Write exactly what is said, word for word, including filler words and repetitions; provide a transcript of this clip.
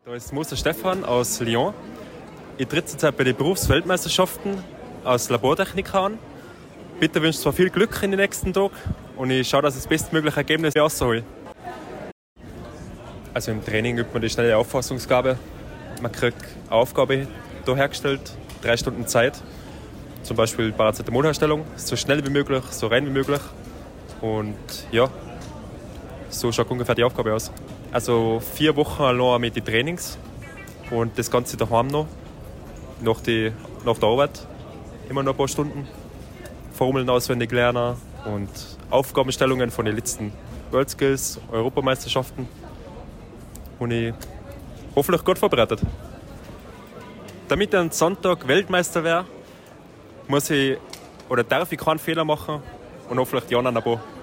Da ist Moser Stefan aus Lyon. Ich trete zurzeit bei den Berufsweltmeisterschaften als Labortechniker an. Bitte wünsche zwar viel Glück in den nächsten Tagen und ich schaue, dass ich das bestmögliche Ergebnis raushole. Also im Training übt man die schnelle Auffassungsgabe. Man kriegt eine Aufgabe da hergestellt, drei Stunden Zeit. Zum Beispiel Paracetamolherstellung, so schnell wie möglich, so rein wie möglich. Und ja, so schaut ungefähr die Aufgabe aus. Also vier Wochen allein mit den Trainings und das Ganze daheim noch, nach, die, nach der Arbeit, immer noch ein paar Stunden. Formeln auswendig lernen und Aufgabenstellungen von den letzten WorldSkills, Europameisterschaften. Und ich hoffentlich gut vorbereitet. Damit ich am Sonntag Weltmeister wäre, muss ich oder darf ich keinen Fehler machen und hoffentlich die anderen ein paar.